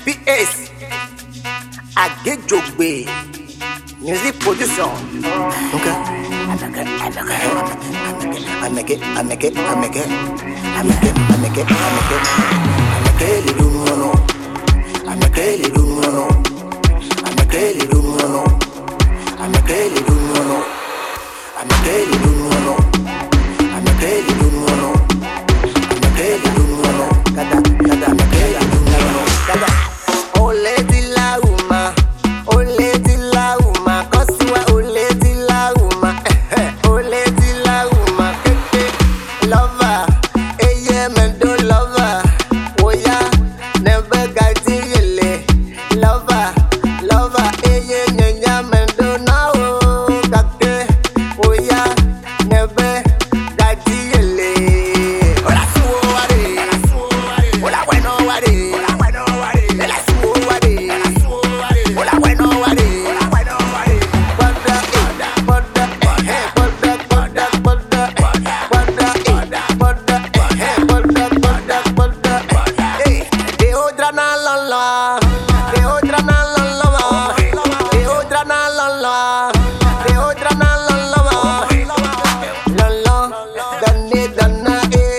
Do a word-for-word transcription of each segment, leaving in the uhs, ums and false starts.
P S Agejogbe music production. Okay. I make it, I make it, I make it, I make it, I make it, I make it, I make it, I make it, I make it, no no, I make it, no no, I make it, no no, I make it, no no, I make it, no no, I make it, no no, I make it, no no, kada kada make it, no no, kada. Oh lady la uma, oh lady la uma, kosiwa oh lady la uma, oh lady la uma, keke lover, eye mendo lover, oya never gati yele, lover, lover, eye nyanya mendo na o kake, oya never gati yele. Ola suwo ware, ola bueno ware, ola bueno ware, ola suwo ware, ola bueno ware, ola bueno ware. Boda eh, boda eh, boda boda boda boda eh, boda eh, boda boda boda eh. De otra na la la, de otra na la la, de otra na la la, de otra na la la, la la, dane dana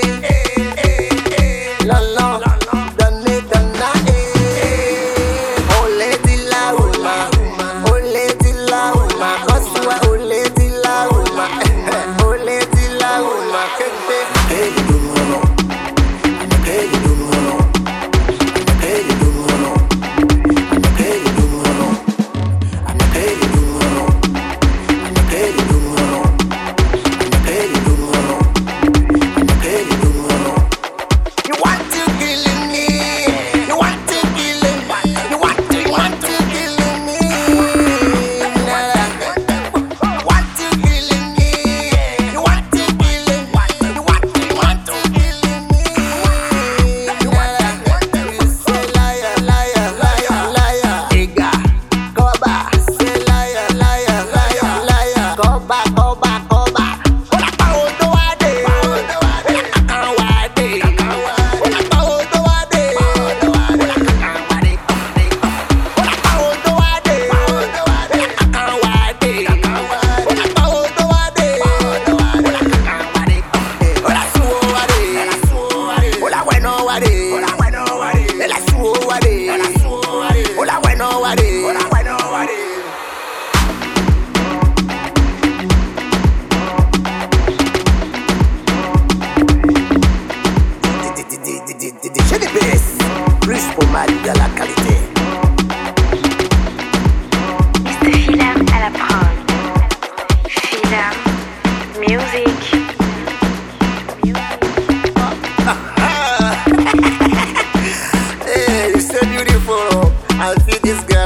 eh, la la, dane dana eh. Oh lady la uma, oh lady la uma, kosiwa oh lady la uma, oh lady la uma, kente. Hey, you know no, hey, you know no, hey, you know no, hey, you know no, hey, you know no, hey, you know no, hey, you know no, hey, you know no. You want to kill me, you want to kill me, you want to, you want to kill me, want to kill me, you want to kill me, you want to, you want to kill me, you want to, you say liar, liar, liar, liar, Ega, Koba, say liar, liar, liar, liar, Koba, Koba, Koba, Ola pa odo wade, ola kakan wade, ola pa odo wade, ola kakan wade, ola pa odo wade, ola kakan wade, ola pa odo wade, ola kakan wade, ola suwo wade, ola bueno wade, ola suwo wade, ola bueno wade, ola bueno wade. J'ai des B S, plus pour mal de la qualité. mister Philam à la prod. Philam Music. Hey, you're so beautiful. I feel this girl.